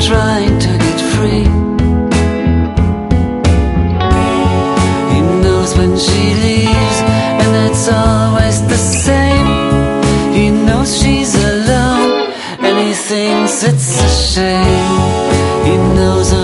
trying to get free. He knows when she leaves, and it's always the same. He knows she's alone, and he thinks it's a shame. He knows